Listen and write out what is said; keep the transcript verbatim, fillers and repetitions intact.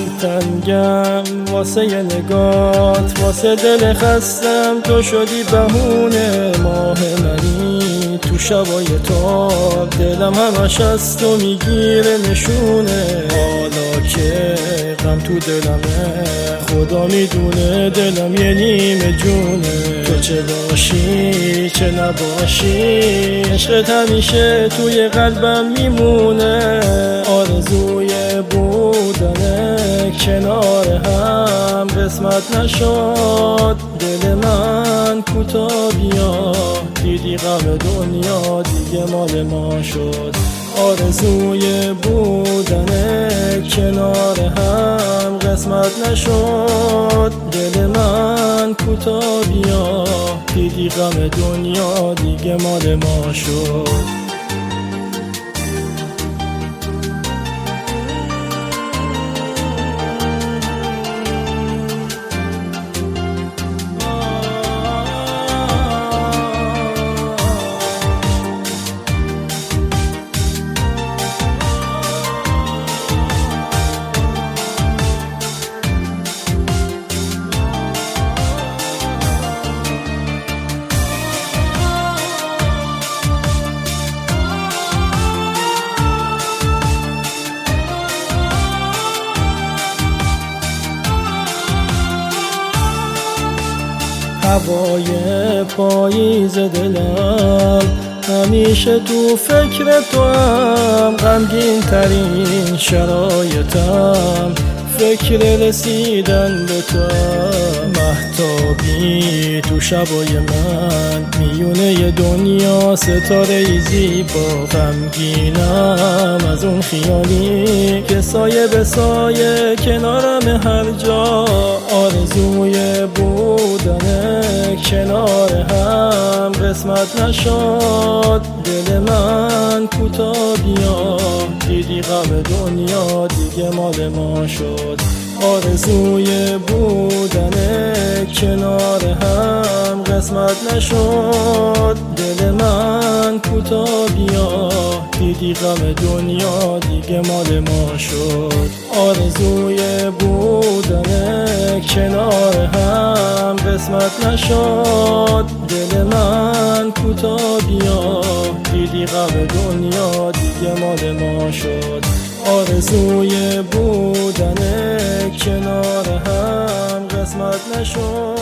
دلتنگم واسه ی نگات، واسه دل خستم تو شدی بهونه. ماه منی تو شبای تاب، دلم همش از تو میگیره نشونه. حالا که غم تو دلمه، خدا میدونه دلم یه نیمه جونه. تو چه باشی چه نباشی، عشقت همیشه توی قلبم میمونه. آرزوی بودن کنار هم قسمت نشد، دل من کوتا بیا. دیدی غم دنیا دیگه مال ما شد. آرزوی بودن کنار هم قسمت نشد، دل من کوتا بیا. دیدی غم دنیا دیگه مال ما شد. هوای پاییز دلم همیشه تو فکر تو هم، غمگین ترین شرایطم فکر رسیدن به تو. مهتابی تو شبای من، میونه دنیا ستاره ای زیبا. غمگینم از اون خیالی که سایه به سایه کنارم هر جا. آرزوی بودن کنار هم قسمت نشد، دل من کوتا بیا. دیدی غم دنیا دیگه مال ما شد. آرزوی بودن کنار هم قسمت نشد، دل من کوتا بیا. دیدی غم دنیا دیگه مال ما شد. آرزوی بودن کنار هم قسمت نشد، دل من کوتا بیا. دیدی غم دنیا دیگه مال ما شد. آرزوی بودن کنار هم قسمت نشد.